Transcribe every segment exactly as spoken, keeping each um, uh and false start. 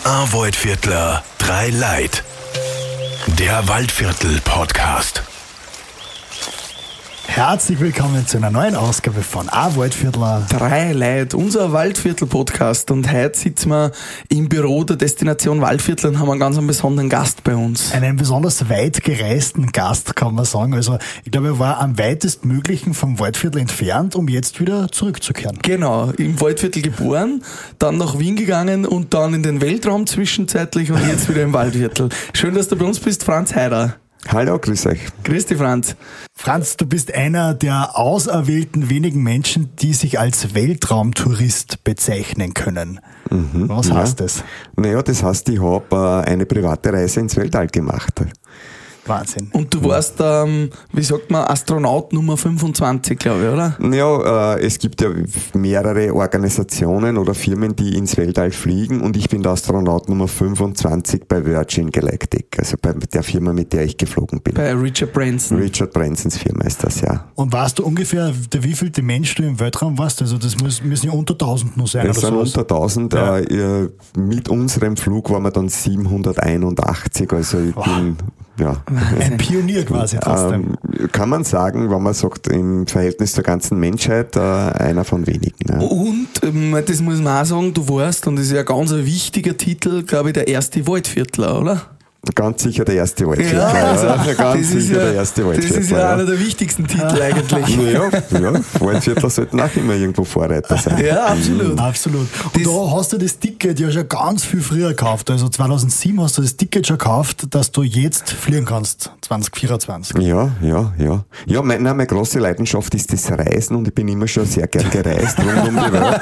Ein Waldviertler, drei Leid. Der Waldviertel-Podcast. Herzlich willkommen zu einer neuen Ausgabe von A Waldviertler. Drei Leute, unser Waldviertel-Podcast. Und heute sitzen wir im Büro der Destination Waldviertel und haben einen ganz besonderen Gast bei uns. Einen besonders weit gereisten Gast, kann man sagen. Also ich glaube, er war am weitestmöglichen vom Waldviertel entfernt, um jetzt wieder zurückzukehren. Genau, im Waldviertel geboren, dann nach Wien gegangen und dann in den Weltraum zwischenzeitlich und jetzt wieder im Waldviertel. Schön, dass du bei uns bist, Franz Heider. Hallo, grüß euch. Grüß dich, Franz. Franz, du bist einer der auserwählten wenigen Menschen, die sich als Weltraumtourist bezeichnen können. Mhm, Was ja. heißt das? Naja, das heißt, ich habe äh, eine private Reise ins Weltall gemacht. Wahnsinn. Und du warst, ähm, wie sagt man, Astronaut Nummer fünfundzwanzig, glaube ich, oder? Ja, äh, es gibt ja mehrere Organisationen oder Firmen, die ins Weltall fliegen, und ich bin der Astronaut Nummer fünfundzwanzig bei Virgin Galactic, also bei der Firma, mit der ich geflogen bin. Bei Richard Branson. Richard Bransons Firma ist das, ja. Und weißt du ungefähr, der wievielte Mensch du im Weltraum warst? Also das muss, müssen ja unter tausend nur sein. Es oder sind sowas. unter tausend. Ja. Äh, mit unserem Flug waren wir dann siebenhunderteinundachtzig, also ich Wow. bin... Ja. Ein Pionier quasi trotzdem. Ähm, kann man sagen, wenn man sagt, im Verhältnis zur ganzen Menschheit, äh, einer von wenigen. Ne? Und, ähm, das muss man auch sagen, du warst, und das ist ja ein ganz ein wichtiger Titel, glaube ich, der erste Waldviertler, oder? Ganz sicher der erste Waldviertler. Ja, also, ja, ganz das ist sicher ja, der erste das Waldviertler. ist ja einer der wichtigsten Titel eigentlich. Ja, ja, Waldviertler sollten auch immer irgendwo Vorreiter sein. Ja, absolut. Absolut. Und Das- da hast du das Ticket ja schon ganz viel früher gekauft. Also zweitausendsieben hast du das Ticket schon gekauft, dass du jetzt fliegen kannst, zwanzig vierundzwanzig. Ja, ja, ja. Ja, meine, nein, meine große Leidenschaft ist das Reisen, und ich bin immer schon sehr gern gereist rund um die Welt.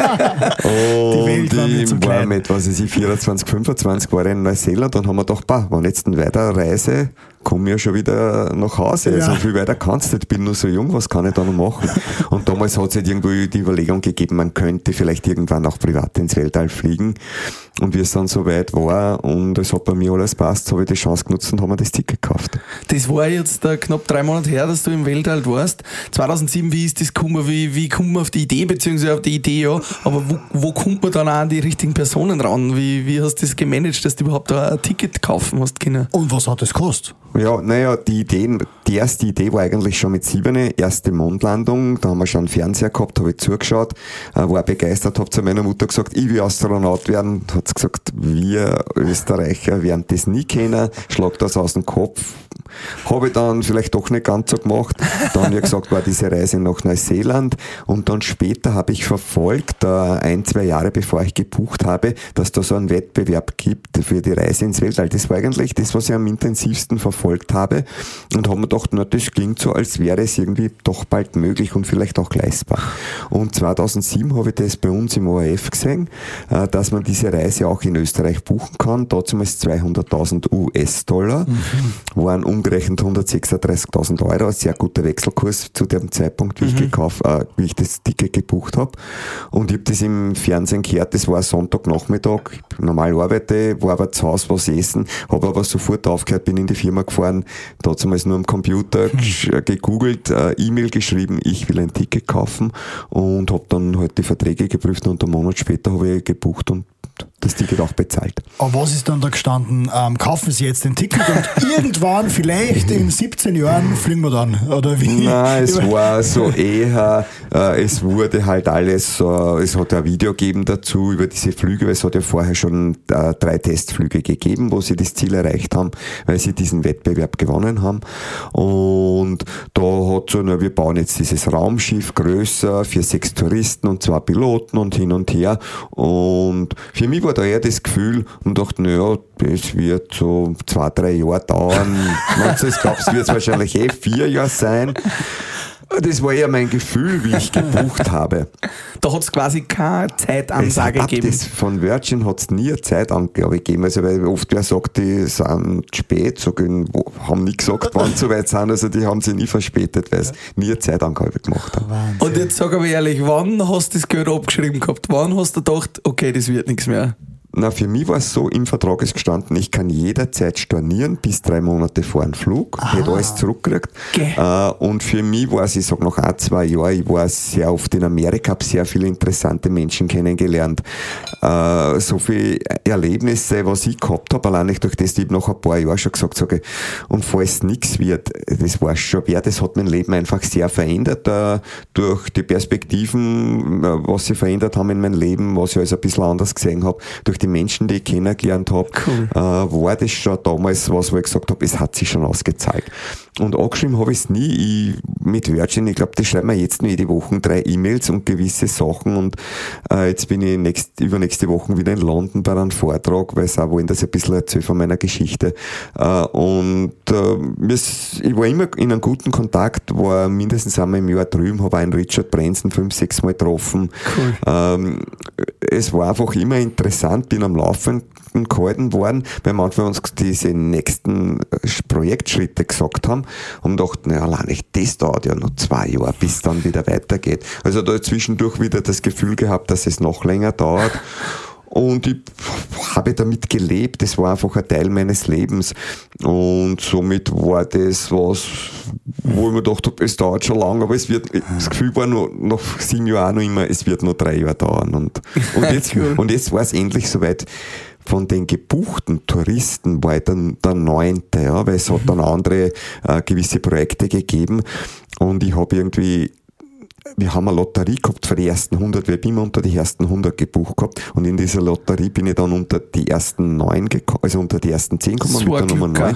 Und Welt war mir ich zu war klein. mit, was weiß ich, vierundzwanzig, fünfundzwanzig war ich in Neuseeland, und haben wir gedacht, bah, wenn jetzt eine weitere Reise, komme ich ja schon wieder nach Hause. Ja. Also viel weiter kannst du nicht, ich bin nur so jung, was kann ich da noch machen? Und damals hat es halt irgendwo die Überlegung gegeben, man könnte vielleicht irgendwann auch privat ins Weltall fliegen. Und wie es dann so weit war und es hat bei mir alles passt, so habe ich die Chance genutzt und haben mir das Ticket gekauft. Das war jetzt äh, knapp drei Monate her, dass du im Weltall warst. zweitausendsieben, wie ist das gekommen? Wie, wie kommt man auf die Idee, beziehungsweise auf die Idee, ja, aber wo, wo kommt man dann auch an die richtigen Personen ran? Wie, wie hast du das gemanagt, dass du überhaupt da ein Ticket kaufen hast können? Und was hat das gekostet? Ja, naja, die Ideen, die erste Idee war eigentlich schon mit sieben, erste Mondlandung, da haben wir schon einen Fernseher gehabt, habe ich zugeschaut, äh, war begeistert, habe zu meiner Mutter gesagt, ich will Astronaut werden, hat sie gesagt, wir Österreicher werden das nie kennen, schlag das aus dem Kopf. Habe ich dann vielleicht doch nicht ganz so gemacht. Dann, wie gesagt, war diese Reise nach Neuseeland, und dann später habe ich verfolgt, äh, ein, zwei Jahre bevor ich gebucht habe, dass da so einen Wettbewerb gibt für die Reise ins Weltall. Das war eigentlich das, was ich am intensivsten verfolgt habe, und habe mir gedacht, na, das klingt so, als wäre es irgendwie doch bald möglich und vielleicht auch leistbar. Und zweitausendsieben habe ich das bei uns im O R F gesehen, äh, dass man diese Reise auch in Österreich buchen kann. Damals zweihunderttausend U S-Dollar, mhm. waren umgerechnet hundertsechsunddreißigtausend Euro, ein sehr guter Wechselkurs zu dem Zeitpunkt, wie, mhm. ich, gekauft, äh, wie ich das Ticket gebucht habe. Und ich habe das im Fernsehen gehört, das war Sonntagnachmittag, ich normal arbeite, war aber zu Hause was essen, habe aber sofort aufgehört, bin in die Firma gefahren, damals nur am Computer mhm. gegoogelt, äh, E-Mail geschrieben, ich will ein Ticket kaufen, und habe dann halt die Verträge geprüft, und einen Monat später habe ich gebucht und das Ticket auch bezahlt. Aber was ist dann da gestanden? Ähm, kaufen Sie jetzt den Ticket und irgendwann, vielleicht in siebzehn Jahren, fliegen wir dann? Oder wie? Nein, es war so eher, äh, es wurde halt alles, äh, es hat ein Video gegeben dazu über diese Flüge, weil es hat ja vorher schon äh, drei Testflüge gegeben, wo sie das Ziel erreicht haben, weil sie diesen Wettbewerb gewonnen haben. Und da hat so, na, wir bauen jetzt dieses Raumschiff größer für sechs Touristen und zwei Piloten und hin und her. Und für mich war da eher das Gefühl und dachte, naja, das wird so zwei, drei Jahre dauern. Manches glaubst du, wird es wahrscheinlich eh vier Jahre sein. Das war eher mein Gefühl, wie ich gebucht habe. Da hat es quasi keine Zeitansage es hat gegeben. Das von Virgin hat es nie eine Zeitangabe gegeben. Also, weil oft wer sagt, die sind spät, sagen, haben nie gesagt, wann sie so weit sind. Also, die haben sich nie verspätet, weil es nie eine Zeitangabe gemacht haben. Wahnsinn. Und jetzt sag aber ehrlich, wann hast du das Geld abgeschrieben gehabt? Wann hast du gedacht, okay, das wird nichts mehr? Na, für mich war es so, im Vertrag ist gestanden, ich kann jederzeit stornieren, bis drei Monate vor dem Flug, Aha. hätte alles zurückgekriegt. Okay. Äh, und für mich war es, ich sag nach ein, zwei Jahren, ich war sehr oft in Amerika, habe sehr viele interessante Menschen kennengelernt. Äh, so viele Erlebnisse, was ich gehabt habe, allein nicht durch das, ich nach ein paar Jahren schon gesagt habe, und falls nichts wird, das war schon wert, das hat mein Leben einfach sehr verändert, äh, durch die Perspektiven, äh, was sie verändert haben in meinem Leben, was ich alles ein bisschen anders gesehen habe, durch die Menschen, die ich kennengelernt habe, cool. äh, war das schon damals was, wo ich gesagt habe, es hat sich schon ausgezahlt. Und angeschrieben habe ich es nie ich, mit Wörtchen. Ich glaube, das schreiben wir jetzt nur jede Woche drei E-Mails und gewisse Sachen. Und äh, jetzt bin ich nächst, übernächste Woche wieder in London bei einem Vortrag, weil sie auch wollen, dass ich ein bisschen erzähle von meiner Geschichte. Äh, und äh, ich war immer in einem guten Kontakt, war mindestens einmal im Jahr drüben, habe einen Richard Branson fünf, sechs Mal getroffen. Cool. Ähm, es war einfach immer interessant, bin am Laufenden gehalten worden, weil manchmal uns diese nächsten Projektschritte gesagt haben und dachten, naja, allein nicht, das dauert ja noch zwei Jahre, bis es dann wieder weitergeht. Also da zwischendurch wieder das Gefühl gehabt, dass es noch länger dauert. Und ich habe damit gelebt, das war einfach ein Teil meines Lebens. Und somit war das was, wo ich mir gedacht habe, es dauert schon lang, aber es wird, das Gefühl war noch, nach sieben Jahren auch noch immer, es wird noch drei Jahre dauern. Und, und jetzt, und jetzt war es endlich soweit. Von den gebuchten Touristen war ich dann der neunte, ja, weil es hat dann andere äh, gewisse Projekte gegeben. Und ich habe irgendwie, wir haben eine Lotterie gehabt für die ersten hundert, wir haben immer unter die ersten hundert gebucht gehabt. Und in dieser Lotterie bin ich dann unter die ersten neun gekommen, also unter die ersten zehn gekommen mit der Nummer neun.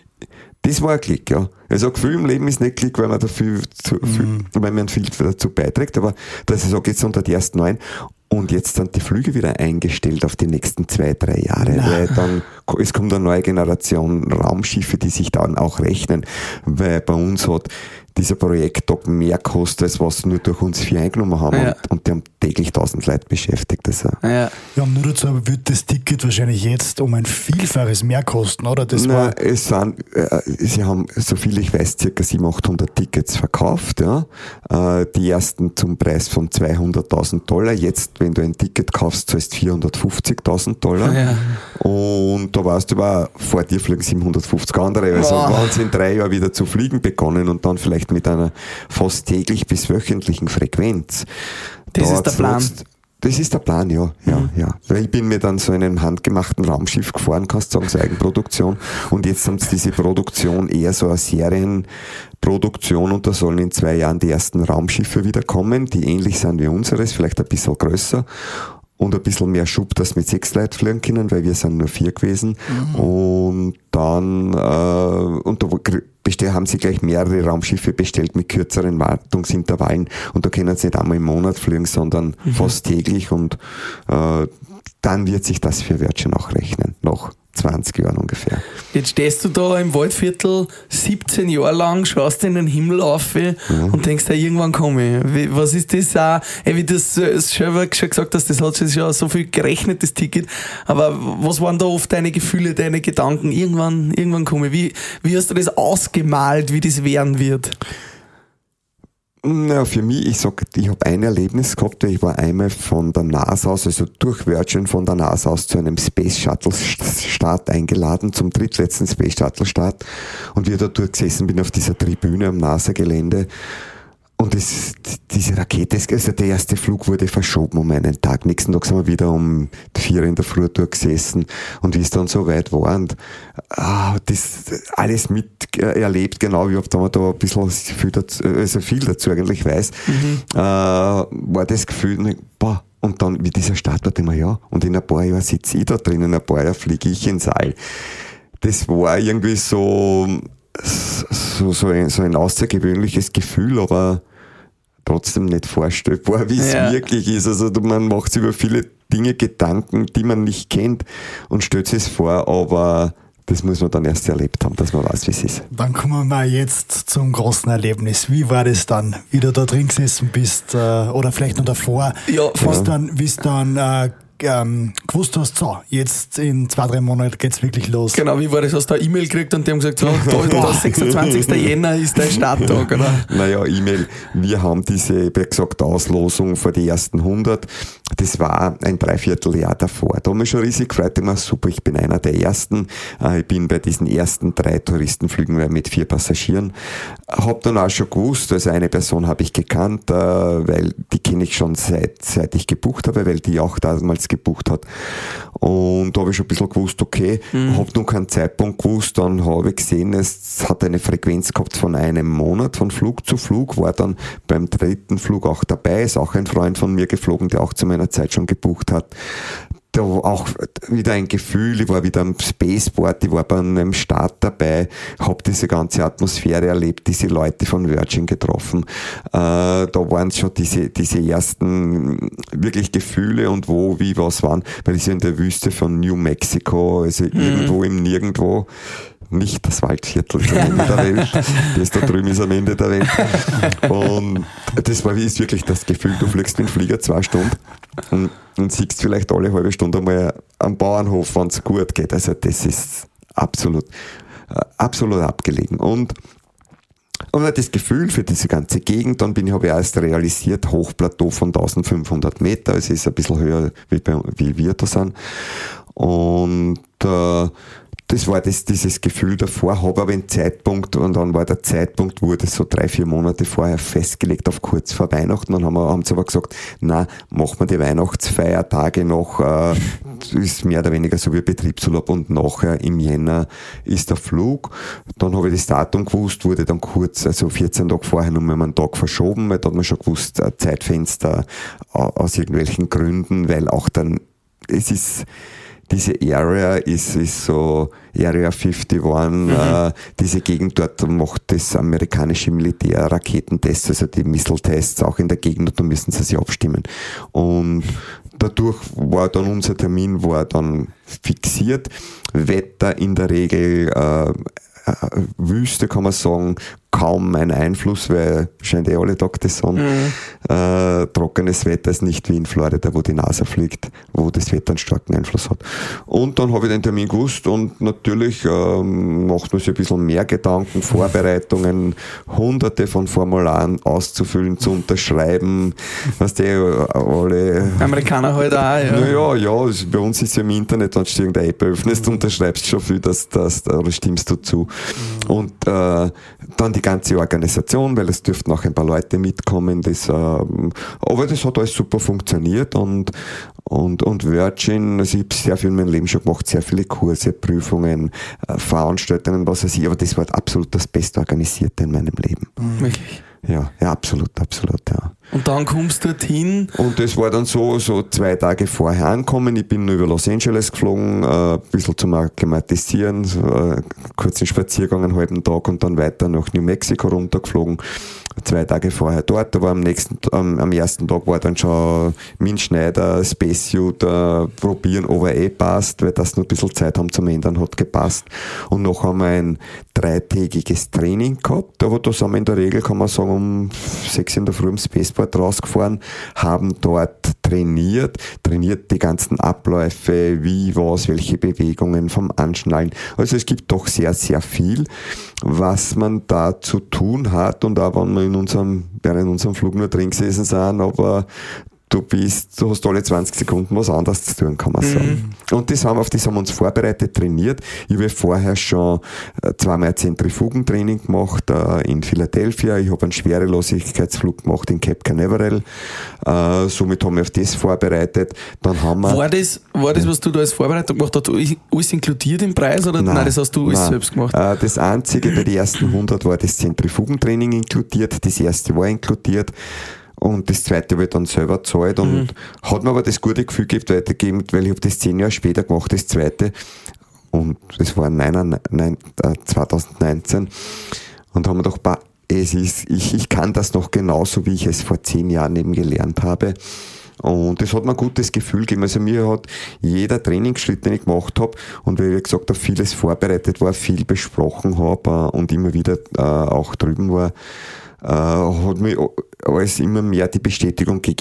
Das war ein Klick, ja. Also ein Gefühl im Leben ist nicht Klick, weil man dafür zu, viel, mm. weil man viel dazu beiträgt, aber dass ich sage, jetzt unter die ersten neun. Und jetzt sind die Flüge wieder eingestellt auf die nächsten zwei, drei Jahre, Nein. weil dann, es kommt eine neue Generation Raumschiffe, die sich dann auch rechnen, weil bei uns hat dieser Projekttag mehr kostet, als was nur durch uns vier eingenommen haben. Ja. Und, und die haben täglich tausend Leute beschäftigt. Also. Ja. Ja, nur dazu aber wird das Ticket wahrscheinlich jetzt um ein Vielfaches mehr kosten, oder? Das Na, war es sind, äh, sie haben, so viel ich weiß, circa siebenhundert, achthundert Tickets verkauft, ja. Äh, die ersten zum Preis von zweihunderttausend Dollar. Jetzt, wenn du ein Ticket kaufst, zahlst du vierhundertfünfzigtausend Dollar. Ja. Und da weißt du, aber vor dir fliegen siebenhundertfünfzig andere. Also wow. Waren sie in drei Jahren wieder zu fliegen begonnen und dann vielleicht mit einer fast täglich bis wöchentlichen Frequenz. Das da ist der Plan. Das ist der Plan, ja, ja, mhm. ja. Weil ich bin mir dann so in einem handgemachten Raumschiff gefahren, kannst du sagen, so Eigenproduktion. Und jetzt haben sie diese Produktion eher so eine Serienproduktion und da sollen in zwei Jahren die ersten Raumschiffe wieder kommen, die ähnlich sind wie unseres, vielleicht ein bisschen größer. Und ein bisschen mehr Schub, dass mit sechs Leuten fliegen können, weil wir sind nur vier gewesen. Mhm. Und dann, äh, und da bestell, haben sie gleich mehrere Raumschiffe bestellt mit kürzeren Wartungsintervallen. Und da können sie nicht einmal im Monat fliegen, sondern mhm. fast täglich. Und äh, dann wird sich das für Wörtchen auch rechnen, nach zwanzig Jahren ungefähr. Jetzt stehst du da im Waldviertel siebzehn Jahre lang, schaust in den Himmel auf ja. und denkst, ja, irgendwann komme ich. Was ist das auch, wie du das selber schon gesagt hast, das hat sich ja so viel gerechnet, das Ticket, aber was waren da oft deine Gefühle, deine Gedanken? Irgendwann, irgendwann komme ich. Wie, wie hast du das ausgemalt, wie das werden wird? Na, für mich, ich sag, ich habe ein Erlebnis gehabt, ich war einmal von der NASA aus, also durch Virgin von der NASA aus zu einem Space Shuttle Start eingeladen, zum drittletzten Space Shuttle Start, und wie da dort gesessen bin auf dieser Tribüne am NASA-Gelände. Und das, diese Rakete, also der erste Flug wurde verschoben um einen Tag. Nächsten Tag sind wir wieder um vier in der Früh durchgesessen. Und wie es dann so weit war und ah, das alles mit erlebt, genau wie ob da man da ein bisschen viel dazu, also viel dazu eigentlich weiß, mhm. äh, war das Gefühl, boah, und dann wie dieser Start war, immer ja, und in ein paar Jahren sitze ich da drin, in ein paar Jahren fliege ich ins All. Das war irgendwie so, so, so, ein, so ein außergewöhnliches Gefühl, aber trotzdem nicht vorstellbar, wie es ja. wirklich ist. Also man macht sich über viele Dinge Gedanken, die man nicht kennt und stellt sich es vor, aber das muss man dann erst erlebt haben, dass man weiß, wie es ist. Dann kommen wir mal jetzt zum großen Erlebnis. Wie war das dann, wie du da drin gesessen bist, äh, oder vielleicht noch davor, ja, wie es dann, wie es dann äh, ähm, gewusst hast, so, jetzt in zwei, drei Monaten geht's wirklich los? Genau, wie war das? Hast du eine E-Mail gekriegt und die haben gesagt, so, da, da sechsundzwanzigsten Jänner ist dein Starttag, oder? Naja, E-Mail. Wir haben diese, wie gesagt, Auslosung für die ersten hundert. Das war ein Dreivierteljahr davor. Da haben wir schon riesig gefreut. Ich war super, ich bin einer der Ersten. Ich bin bei diesen ersten drei Touristenflügen mit vier Passagieren. Hab dann auch schon gewusst, also eine Person habe ich gekannt, weil die kenne ich schon seit, seit ich gebucht habe, weil die auch damals gebucht hat. Und da habe ich schon ein bisschen gewusst, okay, mhm. habe noch keinen Zeitpunkt gewusst, dann habe ich gesehen, es hat eine Frequenz gehabt von einem Monat, von Flug zu Flug, war dann beim dritten Flug auch dabei, ist auch ein Freund von mir geflogen, der auch zu meiner Zeit schon gebucht hat. Da war auch wieder ein Gefühl, ich war wieder am Spaceport, ich war bei einem Start dabei, habe diese ganze Atmosphäre erlebt, diese Leute von Virgin getroffen. Äh, da waren schon diese, diese ersten wirklich Gefühle und wo, wie, was waren, weil ich ja in der Wüste von New Mexico, also mhm. irgendwo im Nirgendwo, nicht das Waldviertel ist am Ende der Welt, das da drüben ist am Ende der Welt. Und das war wie ist wirklich das Gefühl, du fliegst mit dem Flieger zwei Stunden und, und siehst vielleicht alle halbe Stunde mal am Bauernhof, wenn es gut geht. Also das ist absolut, absolut abgelegen. Und Und das Gefühl für diese ganze Gegend, dann bin ich, habe ich erst realisiert, Hochplateau von eintausendfünfhundert Meter, also ist ein bisschen höher, wie, bei, wie wir da sind. Und äh, das war das, dieses Gefühl davor, habe aber einen Zeitpunkt, und dann war der Zeitpunkt, wurde so drei, vier Monate vorher festgelegt auf kurz vor Weihnachten. Dann haben wir, haben sie aber gesagt, na, machen wir die Weihnachtsfeiertage noch, äh, ist mehr oder weniger so wie Betriebsurlaub, und nachher im Jänner ist der Flug. Dann habe ich das Datum gewusst, wurde dann kurz, also vierzehn Tage vorher noch mal einen Tag verschoben, weil da hat man schon gewusst, ein Zeitfenster aus irgendwelchen Gründen, weil auch dann, es ist, diese Area ist, ist so Area einundfünfzig, mhm. äh, diese Gegend dort macht das amerikanische Militär Raketentests, also die Missile-Tests auch in der Gegend, und da müssen sie sich abstimmen. Und dadurch war dann unser Termin war dann fixiert. Wetter in der Regel äh, Wüste, kann man sagen, kaum ein Einfluss, weil scheint eh alle Tage die Sonne. Mhm. Äh, trockenes Wetter ist nicht wie in Florida, wo die NASA fliegt, wo das Wetter einen starken Einfluss hat. Und dann habe ich den Termin gewusst, und natürlich ähm, macht man sich ein bisschen mehr Gedanken, Vorbereitungen, hunderte von Formularen auszufüllen, zu unterschreiben, was die alle... Amerikaner halt auch, ja. Naja, ja, also bei uns ist ja im Internet, wenn du irgendeine App öffnest, unterschreibst schon viel, dass, dass, oder stimmst du zu. Mhm. Und äh, dann die ganze Organisation, weil es dürften auch ein paar Leute mitkommen, das, äh, aber das hat alles super funktioniert, und, und, und Virgin, also ich habe sehr viel in meinem Leben schon gemacht, sehr viele Kurse, Prüfungen, äh, Veranstaltungen, was weiß ich, aber das war absolut das Beste Organisierte in meinem Leben. Wirklich? Ja, ja, absolut, absolut, ja. Und dann kommst du dorthin? Und das war dann so, so zwei Tage vorher angekommen. Ich bin über Los Angeles geflogen, äh, ein bisschen zum Akklimatisieren, so, äh, kurzen Spaziergang, einen halben Tag, und dann weiter nach New Mexico runtergeflogen. Zwei Tage vorher dort, aber am nächsten, ähm, am ersten Tag war dann schon Min-Schneider, Spacesuit, äh, probieren, ob er eh passt, weil das noch ein bisschen Zeit haben zum Ändern, hat gepasst. Und noch haben wir ein dreitägiges Training gehabt, aber da sind wir in der Regel, kann man sagen, um sechs in der Früh im Spaceport rausgefahren, haben dort trainiert, trainiert die ganzen Abläufe, wie, was, welche Bewegungen vom Anschnallen. Also es gibt doch sehr, sehr viel, was man da zu tun hat, und auch wenn wir in unserem, während unserem Flug nur drin gesessen sind, aber du bist, du hast alle zwanzig Sekunden was anderes zu tun, kann man sagen. Mhm. Und das haben, auf das haben wir uns vorbereitet, trainiert. Ich habe vorher schon äh, zweimal ein Zentrifugentraining gemacht äh, in Philadelphia. Ich habe einen Schwerelosigkeitsflug gemacht in Cape Canaveral. Äh, somit haben wir auf das vorbereitet. Dann haben wir, war das, war das, was du da als Vorbereitung gemacht hast, alles inkludiert im Preis, oder nein, nein das hast du alles nein. selbst gemacht? Äh, das Einzige bei den ersten hundert war das Zentrifugentraining inkludiert. Das erste war inkludiert. Und das zweite habe ich dann selber gezahlt, und mhm. hat mir aber das gute Gefühl weitergegeben, weil ich habe das zehn Jahre später gemacht, das zweite. Und das war zwanzig neunzehn. Und haben wir gedacht, bah, es ist, ich, ich kann das noch genauso, wie ich es vor zehn Jahren eben gelernt habe. Und das hat mir ein gutes Gefühl gegeben. Also mir hat jeder Trainingsschritt, den ich gemacht habe, und weil ich gesagt habe, vieles vorbereitet war, viel besprochen habe und immer wieder äh, auch drüben war, Uh, hat mir alles immer mehr die Bestätigung gegeben,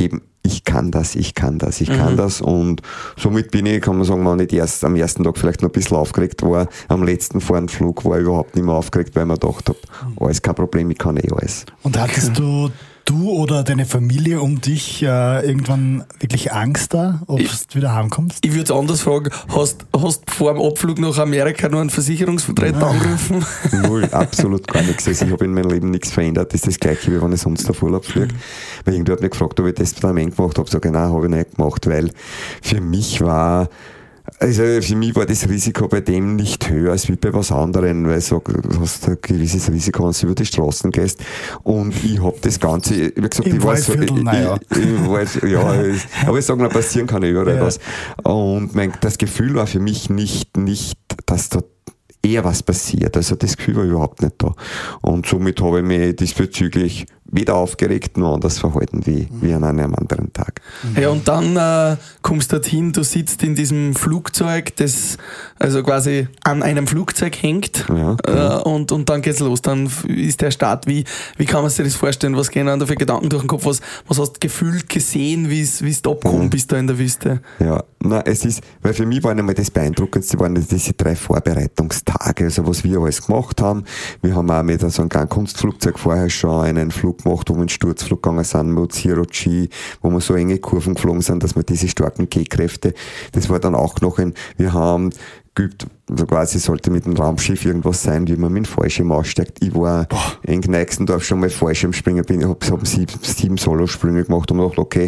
ich kann das, ich kann das, ich Mhm. kann das und somit bin ich, kann man sagen, wenn ich erst am ersten Tag vielleicht noch ein bisschen aufgeregt war, am letzten Fahrenflug war ich überhaupt nicht mehr aufgeregt, weil ich mir gedacht habe, alles kein Problem, ich kann eh alles. Und hattest du, du oder deine Familie um dich äh, irgendwann wirklich Angst da, ob du wieder heimkommst? Ich würde es anders fragen, hast hast vor dem Abflug nach Amerika nur einen Versicherungsvertreter angerufen? Null, absolut gar nichts. Also ich habe in meinem Leben nichts verändert. Das ist das Gleiche, wie wenn ich sonst auf Urlaub fliege. Weil irgendwer hat mich gefragt, ob ich das bei einem Ende gemacht habe. Sag ich, nein, habe ich nicht gemacht, weil für mich war Also für mich war das Risiko bei dem nicht höher als wie bei was anderem, weil ich sage, du hast ein gewisses Risiko, wenn du über die Straßen gehst. Und ich habe das Ganze, wie gesagt, Im ich weiß so, ich, Waldviertel, naja. ich, ich weiß, ja, ich, aber ich sage mal, passieren kann überall Ja. was. Und mein, das Gefühl war für mich nicht, nicht, dass da eher was passiert. Also das Gefühl war überhaupt nicht da. Und somit habe ich mich diesbezüglich weder aufgeregt noch anders verhalten wie, wie an einem anderen Tag. Ja, und dann äh, kommst du dorthin, du sitzt in diesem Flugzeug, das also quasi an einem Flugzeug hängt, Ja, äh, ja. und, und dann geht's los. Dann f- ist der Start. Wie, wie kann man sich das vorstellen? Was gehen dann da für Gedanken durch den Kopf? Was, was hast du gefühlt gesehen, wie es abgekommen Mhm. bist da in der Wüste? Ja, na, es ist, weil für mich waren einmal das Beeindruckendste, waren diese drei Vorbereitungstage, also was wir alles gemacht haben. Wir haben auch mit so einem kleinen Kunstflugzeug vorher schon einen Flug gemacht, wo wir in den Sturzflug gegangen sind, mit Zero G, wo wir so enge Kurven geflogen sind, dass wir diese starken G-Kräfte, das war dann auch noch ein, wir haben geübt, also quasi sollte mit dem Raumschiff irgendwas sein, wie man mit dem Fallschirm aussteigt. Ich war in Gneixendorf schon mal Fallschirmspringen, bin, hab, hab sieben, sieben Solo-Sprünge gemacht und gedacht, okay,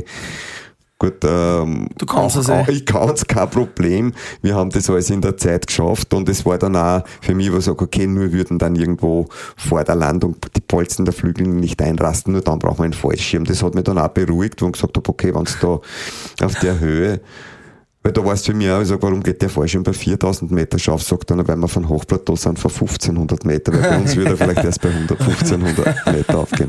gut, ähm, Du kannst auch- es, ey. auch- ich kann es, kein Problem. Wir haben das alles in der Zeit geschafft und es war dann auch für mich, wo ich sage, okay, nur würden dann irgendwo vor der Landung die Polzen der Flügel nicht einrasten, nur dann brauchen wir einen Fallschirm. Das hat mich dann auch beruhigt, wo ich gesagt habe, okay, wenn es da auf der Höhe, weil da war es für mich auch, ich sag, warum geht der Fallschirm bei viertausend Meter scharf? Sagt dann, weil wir von Hochplateau sind, von fünfzehnhundert Meter, weil bei uns würde er vielleicht erst bei hundert, fünfzehnhundert Meter aufgehen.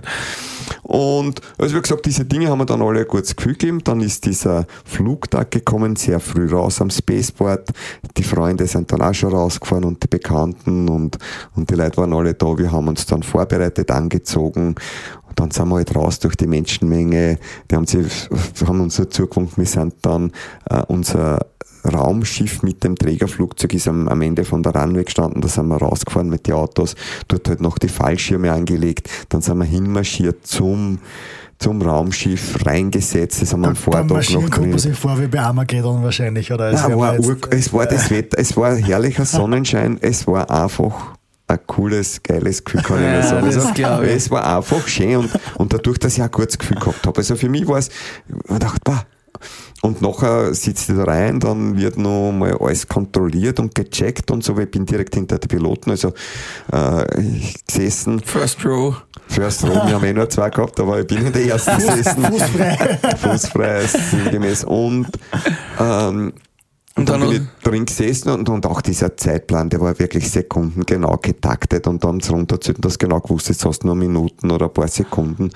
Und, also wie gesagt, diese Dinge haben wir dann alle ein gutes Gefühl gegeben. Dann ist dieser Flugtag gekommen, sehr früh raus am Spaceport. Die Freunde sind dann auch schon rausgefahren und die Bekannten und, und die Leute waren alle da. Wir haben uns dann vorbereitet, angezogen. Und dann sind wir halt raus durch die Menschenmenge. Die haben, sie, haben uns so zugewunken, wir sind dann, äh, unser Raumschiff mit dem Trägerflugzeug ist am, am Ende von der Runway gestanden, da sind wir rausgefahren mit den Autos, dort halt noch die Fallschirme angelegt, dann sind wir hinmarschiert zum, zum Raumschiff, reingesetzt, das haben wir am Beim Vortag Marschieren noch kommt man drin. sich vor wie bei Armageddon wahrscheinlich, oder? Es Nein, wäre war jetzt- ur, es war das Wetter, es war herrlicher Sonnenschein, es war einfach ein cooles, geiles Gefühl, kann ich Ja, nur sagen. das Also, glaub ich. es war einfach schön und, und dadurch, dass ich auch ein gutes Gefühl gehabt habe. Also für mich war es, ich dachte, bah, und nachher sitzt ich da rein, dann wird noch mal alles kontrolliert und gecheckt und so, weil ich bin direkt hinter den Piloten, also äh, ich gesessen, First Row. First Row, wir haben eh nur zwei gehabt, aber ich bin in der ersten gesessen. Fußfrei. Fußfrei, sinngemäß. Und, ähm, und dann, dann bin ich drin gesessen und, und auch dieser Zeitplan, der war wirklich sekundengenau getaktet und dann runterzählt, dass du genau gewusst, jetzt hast du nur Minuten oder ein paar Sekunden.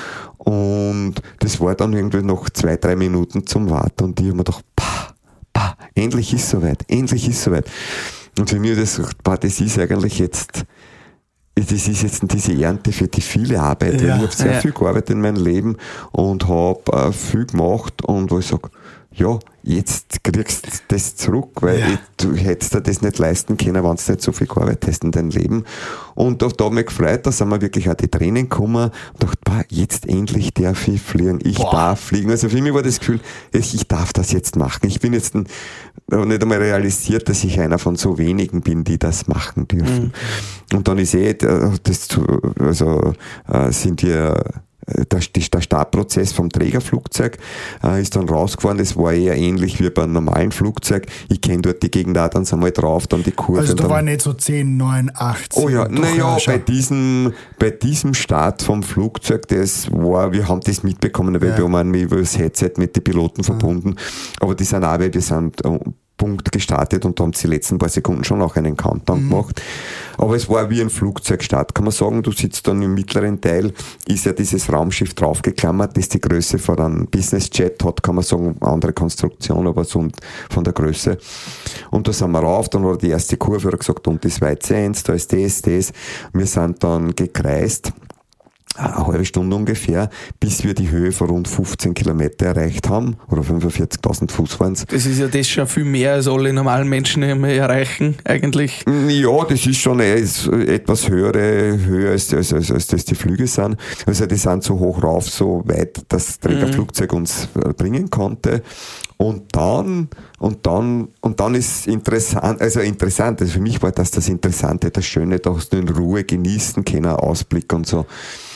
Und das war dann irgendwie noch zwei, drei Minuten zum Warten und ich habe mir gedacht, pah, pah, endlich ist soweit, endlich ist soweit. Und für mich das, pah, das ist eigentlich jetzt, das ist jetzt diese Ernte für die viele Arbeit. Ja, ich habe sehr ja. viel gearbeitet in meinem Leben und habe äh, viel gemacht und wo ich sage, ja, jetzt kriegst du das zurück, weil Ja. ich, du hättest dir das nicht leisten können, wenn du nicht so viel gearbeitet hast in deinem Leben. Und da, da habe ich mich gefreut, da sind mir wirklich auch die Tränen gekommen und dachte, boah, jetzt endlich darf ich fliegen, ich Boah. darf fliegen. Also für mich war das Gefühl, ich, ich darf das jetzt machen. Ich bin jetzt ein, noch nicht einmal realisiert, dass ich einer von so wenigen bin, die das machen dürfen. Und dann ist eh, äh, das, zu- also äh, sind wir Der, der Startprozess vom Trägerflugzeug äh, ist dann rausgefahren. Das war eher ähnlich wie bei einem normalen Flugzeug. Ich kenne dort die Gegend auch, dann sind wir drauf, dann die Kurve. Also da dann, war nicht so zehn, neun, acht. oh ja, Doch, naja, schon. bei diesem, bei diesem Start vom Flugzeug, das war, wir haben das mitbekommen, weil Ja. wir haben über das Headset mit den Piloten verbunden. Aber die sind auch, weil wir sind äh, Punkt gestartet und da haben sie die letzten paar Sekunden schon auch einen Countdown Mhm. gemacht. Aber es war wie ein Flugzeugstart, kann man sagen. Du sitzt dann im mittleren Teil, ist ja dieses Raumschiff draufgeklammert, das die Größe von einem Business-Jet hat, kann man sagen, andere Konstruktion, aber so von der Größe. Und da sind wir rauf, dann war die erste Kurve, hat gesagt, und das Weize eins, da ist das, das. Wir sind dann gekreist. eine halbe Stunde ungefähr, bis wir die Höhe von rund fünfzehn Kilometer erreicht haben, oder fünfundvierzigtausend Fuß waren es. Das ist ja das schon viel mehr, als alle normalen Menschen erreichen, eigentlich. Ja, das ist schon etwas höhere Höhe, als, als, als, als das die Flüge sind. Also die sind so hoch rauf, so weit, dass das Trägerflugzeug uns bringen konnte. Und dann, und dann, und dann ist interessant, also interessant, also für mich war das das Interessante, das Schöne, da hast du in Ruhe genießen können, Ausblick und so.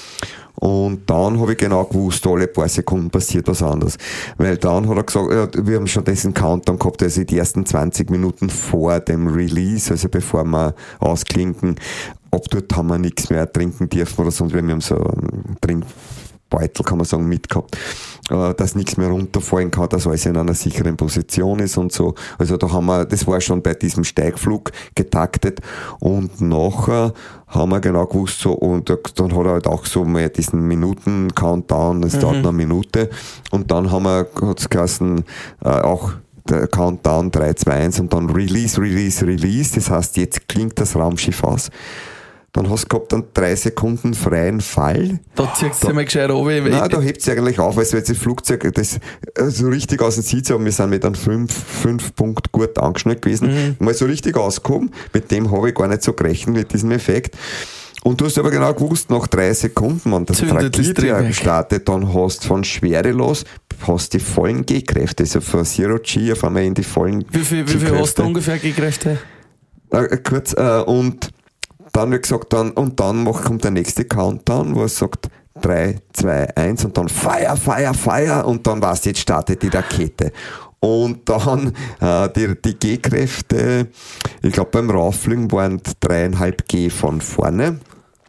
Und dann habe ich genau gewusst, alle paar Sekunden passiert was anderes. Weil dann hat er gesagt, ja, wir haben schon diesen Countdown gehabt, also die ersten zwanzig Minuten vor dem Release, also bevor wir ausklinken, ab dort haben wir nichts mehr trinken dürfen oder sonst, wir haben so einen Trinkbeutel, kann man sagen, mitgehabt, dass nichts mehr runterfallen kann, dass alles in einer sicheren Position ist und so. Also da haben wir, das war schon bei diesem Steigflug getaktet und nachher haben wir genau gewusst, so, und dann hat er halt auch so mal diesen Minuten-Countdown, es mhm. dauert noch eine Minute, und dann haben wir, hat's geheißen, äh, auch der Countdown drei, zwei, eins und dann Release, Release, Release, das heißt, jetzt klingt das Raumschiff aus. Dann hast du gehabt dann drei Sekunden freien Fall. Da ziehst du da, mal gescheit runter. Nein, da hebt es eigentlich auf, weil es jetzt das Flugzeug das so richtig aus dem Sitz haben. Wir sind mit einem fünf Punkt gut angeschnallt gewesen. Mhm. Mal so richtig ausgekommen. Mit dem habe ich gar nicht so gerechnet, mit diesem Effekt. Und du hast aber genau gewusst, nach drei Sekunden, wenn das Tragedie startet, dann hast du von schwerelos, hast die vollen G-Kräfte. Also von Zero G auf einmal in die vollen Wie viel, wie viel hast du ungefähr G-Kräfte? Äh, kurz, äh, und dann wird gesagt, dann, und dann kommt der nächste Countdown, wo es sagt drei, zwei, eins und dann Fire, Fire, Fire und dann weißt du, jetzt startet die Rakete. Und dann äh, die, die G-Kräfte, ich glaube beim Rauffliegen waren dreieinhalb G von vorne,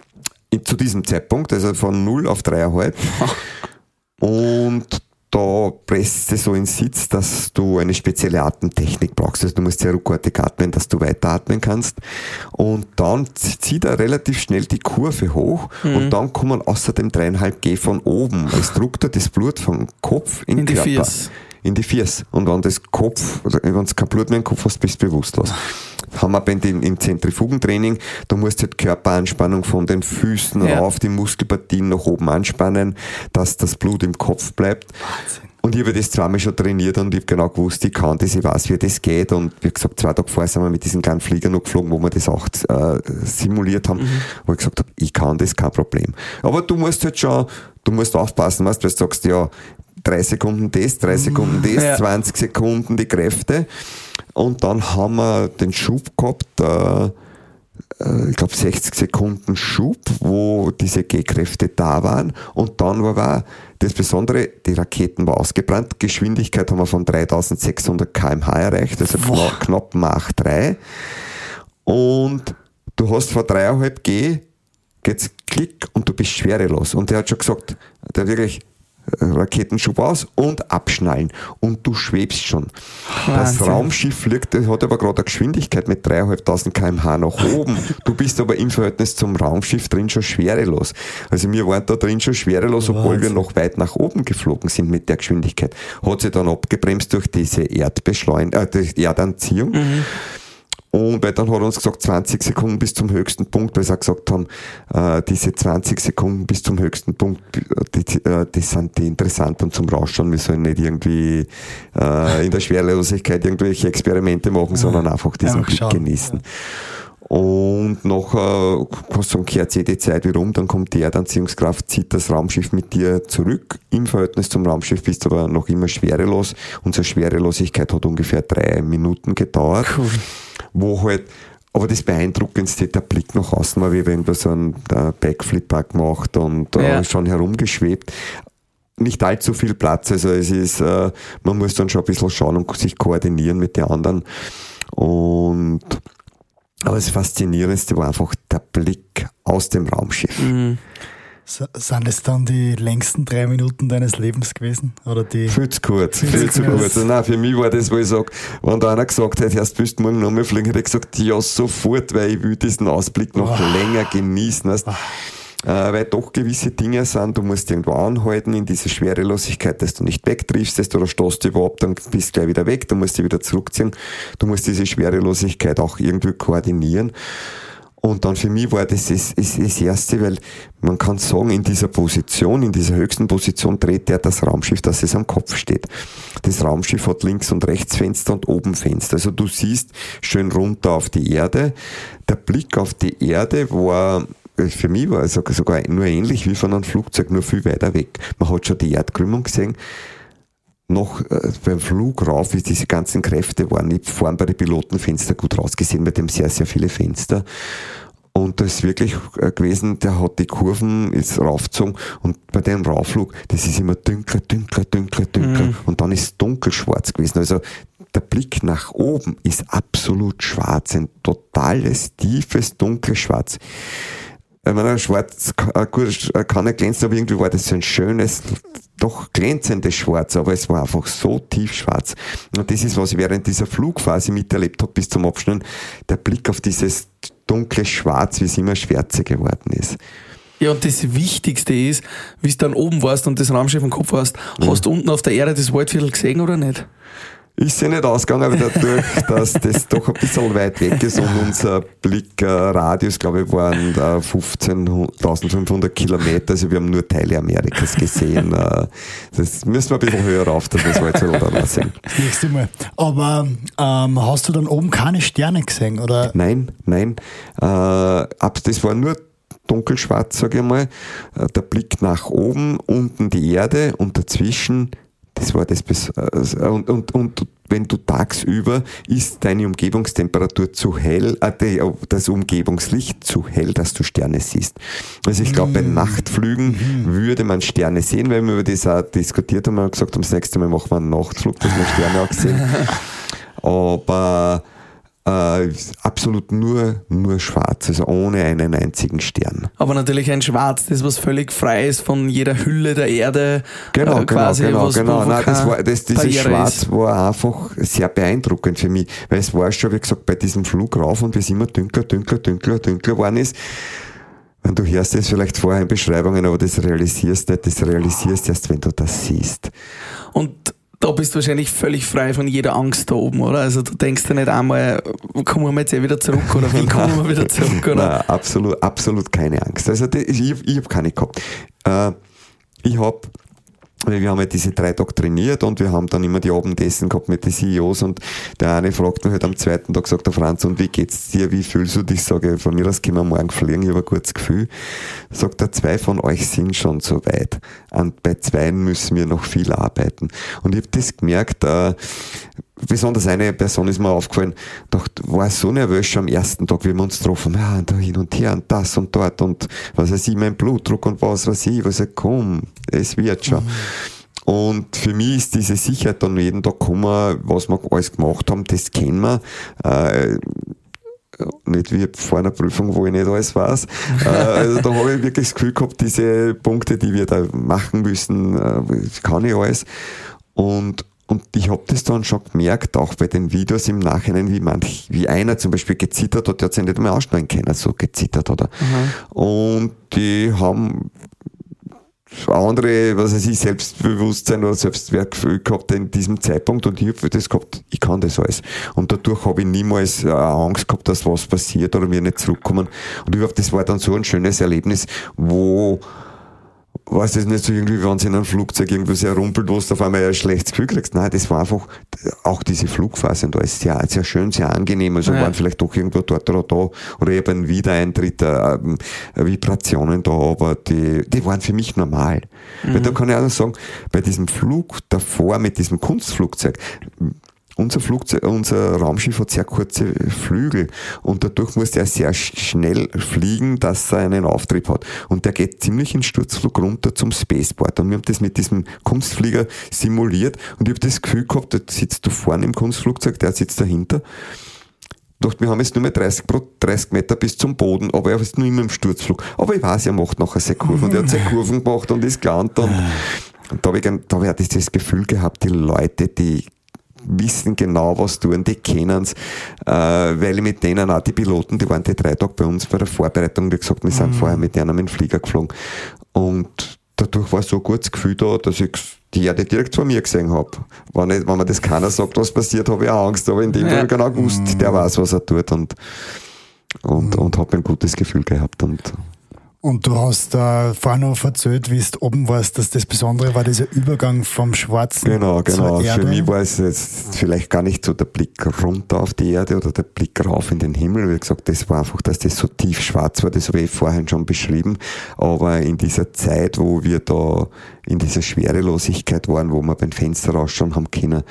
zu diesem Zeitpunkt, also von null auf dreieinhalb. Und da presst es so ins Sitz, dass du eine spezielle Atemtechnik brauchst. Also du musst sehr ruckartig atmen, dass du weiteratmen kannst. Und dann zieht er relativ schnell die Kurve hoch mhm. und dann kommen außerdem dreieinhalb G von oben. Es druckt er das Blut vom Kopf in, in den Körper. Fiers. In die Fiers. Und wenn das Kopf, also wenn du kein Blut mehr im Kopf hast, bist du bewusstlos. Haben wir im, im Zentrifugentraining, da musst du halt Körperanspannung von den Füßen ja. rauf, die Muskelpartien nach oben anspannen, dass das Blut im Kopf bleibt. Wahnsinn. Und ich habe das zweimal schon trainiert und ich habe genau gewusst, ich kann das, ich weiß, wie das geht. Und wie gesagt, zwei Tage vorher sind wir mit diesen kleinen Flieger noch geflogen, wo wir das auch äh, simuliert haben, mhm. wo ich gesagt habe, ich kann das, kein Problem. Aber du musst halt schon, du musst aufpassen, weißt, weil du sagst, ja, drei Sekunden das, drei Sekunden das, ja. zwanzig Sekunden die Kräfte. Und dann haben wir den Schub gehabt, äh, äh, ich glaube sechzig Sekunden Schub, wo diese G-Kräfte da waren. Und dann war auch das Besondere, die Raketen waren ausgebrannt. Geschwindigkeit haben wir von dreitausendsechshundert Kilometer pro Stunde erreicht, also knapp, knapp Mach drei. Und du hast vor dreieinhalb G, geht's Klick und du bist schwerelos. Und der hat schon gesagt, der wirklich Raketenschub aus und abschnallen. Und du schwebst schon. Wahnsinn. Das Raumschiff fliegt, das hat aber gerade eine Geschwindigkeit mit dreieinhalbtausend Kilometer pro Stunde nach oben. Du bist aber im Verhältnis zum Raumschiff drin schon schwerelos. Also wir waren da drin schon schwerelos, obwohl Wahnsinn. wir noch weit nach oben geflogen sind mit der Geschwindigkeit. Hat sich dann abgebremst durch diese Erdbeschleunigung, äh, die Erdanziehung. Mhm. Und weil dann hat er uns gesagt, zwanzig Sekunden bis zum höchsten Punkt, weil sie auch gesagt haben, äh, diese zwanzig Sekunden bis zum höchsten Punkt, die, äh, die sind die interessant und zum Rausschauen. Wir sollen nicht irgendwie äh, in der Schwerelosigkeit irgendwelche Experimente machen, sondern einfach diesen Blick genießen. Und nachher, kannst du sagen, kehrt sich die Zeit wieder um, dann kommt die Erdanziehungskraft, zieht das Raumschiff mit dir zurück. Im Verhältnis zum Raumschiff bist du aber noch immer schwerelos. Unsere Schwerelosigkeit hat ungefähr drei Minuten gedauert. Cool. Wo halt, aber das Beeindruckendste, der Blick nach außen war, wie wenn du so einen Backflip gemacht und ja. äh, schon herumgeschwebt. Nicht allzu viel Platz, also es ist, äh, man muss dann schon ein bisschen schauen und sich koordinieren mit den anderen. Und aber das Faszinierendste war einfach der Blick aus dem Raumschiff. Mhm. S- sind es dann die längsten drei Minuten deines Lebens gewesen? Oder die viel zu kurz, viel, viel zu kurz. Also nein, für mich war das, wo ich sage, wenn da einer gesagt hat, erst willst du morgen nochmal fliegen, hätte ich gesagt, ja, sofort, weil ich will diesen Ausblick noch oh. länger genießen. Weißt? Oh. Äh, weil doch gewisse Dinge sind, du musst irgendwo anhalten in diese Schwerelosigkeit, dass du nicht wegtriffst, dass du da stehst überhaupt, dann bist du gleich wieder weg, du musst dich wieder zurückziehen. Du musst diese Schwerelosigkeit auch irgendwie koordinieren. Und dann für mich war das das, das das Erste, weil man kann sagen, in dieser Position, in dieser höchsten Position dreht er das Raumschiff, dass es am Kopf steht. Das Raumschiff hat links und rechts Fenster und oben Fenster. Also du siehst schön runter auf die Erde. Der Blick auf die Erde war, für mich war es sogar nur ähnlich wie von einem Flugzeug, nur viel weiter weg. Man hat schon die Erdkrümmung gesehen. Noch äh, beim Flug rauf, wie diese ganzen Kräfte waren, nicht vorn bei den Pilotenfenster gut rausgesehen, bei dem sehr, sehr viele Fenster. Und das ist wirklich äh, gewesen, der hat die Kurven jetzt raufgezogen und bei dem Raufflug, das ist immer dunkler, dunkler, dunkler, dunkler mhm. und dann ist es dunkelschwarz gewesen. Also der Blick nach oben ist absolut schwarz, ein totales, tiefes, dunkles Schwarz. Ich meine, schwarz gut, kann nicht glänzen, aber irgendwie war das so ein schönes, doch glänzendes Schwarz, aber es war einfach so tief schwarz. Und das ist, was ich während dieser Flugphase miterlebt habe bis zum Abschneiden, der Blick auf dieses dunkle Schwarz, wie es immer schwärzer geworden ist. Ja, und das Wichtigste ist, wie du dann oben warst und das Raumschiff im Kopf hast, mhm. hast du unten auf der Erde das Waldviertel gesehen oder nicht? Ist ja nicht ausgegangen, aber dadurch, dass das doch ein bisschen weit weg ist und unser Blickradius, glaube ich, waren äh, fünfzehntausendfünfhundert Kilometer, also wir haben nur Teile Amerikas gesehen. Äh, das müssen wir ein bisschen höher rauf, dass wir das Waldviertel dann sehen. Das nächste Mal. Aber ähm, hast du dann oben keine Sterne gesehen? Oder? Nein, nein. Äh, ab, das war nur dunkelschwarz, sage ich mal. Der Blick nach oben, unten die Erde und dazwischen. Das war das, und, und, und wenn du tagsüber ist deine Umgebungstemperatur zu hell, äh, das Umgebungslicht zu hell, dass du Sterne siehst. Also ich glaube, bei Nachtflügen mhm. würde man Sterne sehen, weil wir über das auch diskutiert haben, wir haben gesagt, das nächste Mal machen wir einen Nachtflug, dass wir Sterne auch sehen. Aber äh, absolut nur, nur schwarz, also ohne einen einzigen Stern. Aber natürlich ein Schwarz, das was völlig frei ist von jeder Hülle der Erde. Genau, äh, quasi, genau, was, genau. Wo, wo Nein, das war, das, dieses Schwarz ist. war einfach sehr beeindruckend für mich, weil es war schon, wie gesagt, bei diesem Flug rauf und wie es immer dunkler, dunkler, dunkler, dunkler geworden ist. Und du hörst das vielleicht vorher in Beschreibungen, aber das realisierst nicht, das realisierst erst, wenn du das siehst. Und da bist du wahrscheinlich völlig frei von jeder Angst da oben, oder? Also du denkst dir nicht einmal, kommen wir jetzt eh wieder zurück oder wie kommen wir wieder zurück, oder? Nein, absolut, absolut keine Angst. Also das, ich, ich habe keine gehabt. Äh, ich habe Wir haben ja diese drei Tage trainiert und wir haben dann immer die Abendessen gehabt mit den C E Os und der eine fragt mich halt am zweiten Tag, sagt der Franz, und wie geht's dir, wie fühlst du dich? Ich sage, von mir aus können wir morgen fliegen, ich habe ein gutes Gefühl. Sagt er, zwei von euch sind schon so weit und bei zweien müssen wir noch viel arbeiten. Und ich habe das gemerkt, äh, besonders eine Person ist mir aufgefallen, doch war so nervös schon am ersten Tag, wie wir uns getroffen haben, ja, und da hin und her und das und dort und was weiß ich, mein Blutdruck und was weiß ich, was ich, komm, es wird schon. Mhm. Und für mich ist diese Sicherheit dann jeden Tag gekommen, was wir alles gemacht haben, das kennen wir. Äh, nicht wie vor einer Prüfung, wo ich nicht alles weiß. äh, also da habe ich wirklich das Gefühl gehabt, diese Punkte, die wir da machen müssen, äh, kann ich alles. Und Und ich habe das dann schon gemerkt, auch bei den Videos im Nachhinein, wie manch, wie einer zum Beispiel gezittert hat, der hat sich nicht mehr ausschneiden können, so gezittert hat er. Mhm. Und die haben andere, was weiß ich, Selbstbewusstsein oder Selbstwertgefühl gehabt in diesem Zeitpunkt und ich habe das gehabt, ich kann das alles. Und dadurch habe ich niemals Angst gehabt, dass was passiert oder wir nicht zurückkommen. Und überhaupt, das war dann so ein schönes Erlebnis, wo weißt du, das nicht so irgendwie, wenn es in einem Flugzeug irgendwo sehr rumpelt, wo du auf einmal ein schlechtes Gefühl kriegst. Nein, das war einfach, auch diese Flugphase und alles sehr, sehr schön, sehr angenehm. Also ja. waren vielleicht doch irgendwo dort oder da, oder eben ein Wiedereintritt, äh, Vibrationen da, aber die, die waren für mich normal. Mhm. Weil da kann ich auch noch sagen, bei diesem Flug davor mit diesem Kunstflugzeug, Unser Flugzeug, unser Raumschiff hat sehr kurze Flügel und dadurch muss er sehr schnell fliegen, dass er einen Auftrieb hat. Und der geht ziemlich in Sturzflug runter zum Spaceport. Und wir haben das mit diesem Kunstflieger simuliert und ich habe das Gefühl gehabt, da sitzt du vorne im Kunstflugzeug, der sitzt dahinter. Doch wir haben jetzt nur mehr dreißig, dreißig Meter bis zum Boden, aber er ist nur immer im Sturzflug. Aber ich weiß, er macht nachher seine Kurven und er hat seine Kurven gemacht und ist gelandet. Und, und da habe ich, da hab ich das Gefühl gehabt, die Leute, die wissen genau, was tun, die kennen es, äh, weil ich mit denen auch die Piloten, die waren die drei Tage bei uns bei der Vorbereitung, wie gesagt, wir sind mhm. vorher mit denen mit dem Flieger geflogen und dadurch war so ein gutes Gefühl da, dass ich die Erde direkt vor mir gesehen habe. Wenn, ich, wenn mir das keiner sagt, was passiert, habe ich auch Angst, aber in dem Fall ja. genau gewusst, der weiß, was er tut und und, und habe ein gutes Gefühl gehabt. Und Und du hast äh, vorhin noch erzählt, wie du oben warst, dass das Besondere war, dieser Übergang vom Schwarzen Genau, genau. zur Erde. Für mich war es jetzt vielleicht gar nicht so der Blick runter auf die Erde oder der Blick rauf in den Himmel. Wie gesagt, das war einfach, dass das so tief schwarz war, das habe ich vorhin schon beschrieben. Aber in dieser Zeit, wo wir da in dieser Schwerelosigkeit waren, wo wir beim Fenster rausschauen haben können,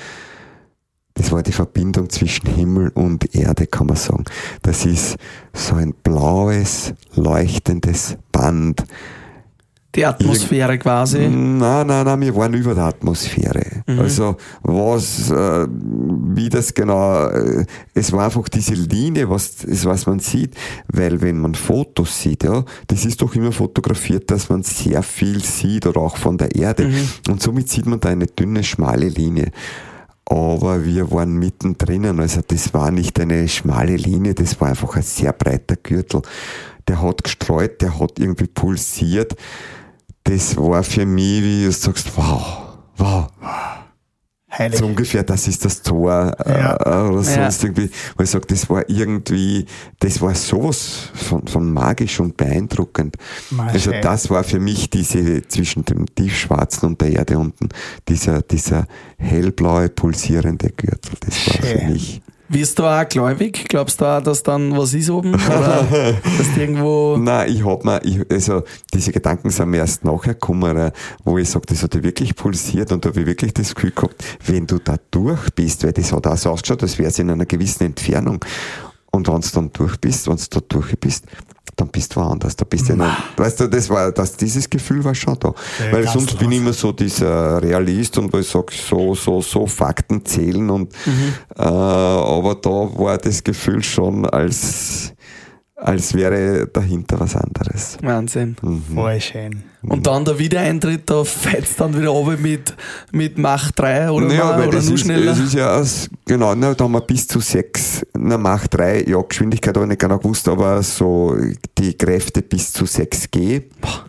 das war die Verbindung zwischen Himmel und Erde, kann man sagen. Das ist so ein blaues, leuchtendes Band. Die Atmosphäre Irg- quasi. Nein, nein, nein, wir waren über der Atmosphäre. Mhm. Also was, äh, wie das genau, äh, es war einfach diese Linie, was, das, was man sieht, weil wenn man Fotos sieht, ja, das ist doch immer fotografiert, dass man sehr viel sieht oder auch von der Erde. Mhm. Und somit sieht man da eine dünne, schmale Linie. Aber wir waren mittendrin, also das war nicht eine schmale Linie, das war einfach ein sehr breiter Gürtel. Der hat gestreut, der hat irgendwie pulsiert. Das war für mich, wie du sagst, wow, wow. Heilig. So ungefähr, das ist das Tor Ja. äh, oder sonst Ja. irgendwie. Weil ich sage, das war irgendwie, das war sowas von, von magisch und beeindruckend. Mal Also schön. das war für mich diese, zwischen dem Tiefschwarzen und der Erde unten, dieser, dieser hellblaue, pulsierende Gürtel. Das war für Schön. mich. Wirst du auch gläubig? Glaubst du auch, dass dann was ist oben? Oder dass du irgendwo... Nein, ich hab mir, ich, also diese Gedanken sind mir erst nachher gekommen, äh, wo ich sage, das hat ja wirklich pulsiert und da habe ich wirklich das Gefühl gehabt, wenn du da durch bist, weil das hat auch so ausgeschaut, als wäre es in einer gewissen Entfernung. Und wenn du dann durch bist, wenn du da durch bist, dann bist du woanders. Da bist du in einem, weißt du, das war, das, dieses Gefühl war schon da. Ja, Weil ganz sonst bin drauf. ich immer so dieser Realist und wo ich sage, so, so, so Fakten zählen und, äh, aber da war das Gefühl schon, als, als wäre dahinter was anderes. Wahnsinn. Voll schön. Und dann der Wiedereintritt, da fällt's dann wieder runter mit, mit Mach drei oder, Naja, mal, weil oder das nur ist, schneller. das ist ja, aus- genau, na, da haben wir bis zu sechs, na, Mach drei, ja, Geschwindigkeit habe ich nicht genau gewusst, aber so die Kräfte bis zu sechs G.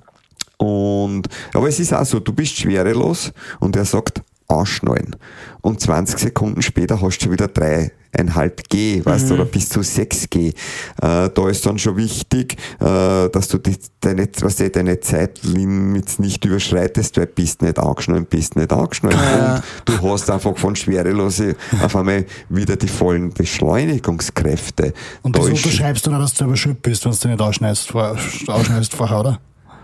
Und, aber es ist auch so, du bist schwerelos und er sagt, ausschnallen. Und zwanzig Sekunden später hast du schon wieder drei Komma fünf G, weißt du, oder bis zu sechs G. Äh, da ist dann schon wichtig, äh, dass du die, deine, was du, deine Zeitlimits nicht überschreitest, weil bist nicht angeschnallt, bist nicht angeschnallt. Ja. Und du hast einfach von Schwerelose auf einmal wieder die vollen Beschleunigungskräfte. Und Da das ist- unterschreibst du dann, dass du selber schuld bist, wenn du dich nicht ausschneidest, vor, ausschneidest vorher, oder?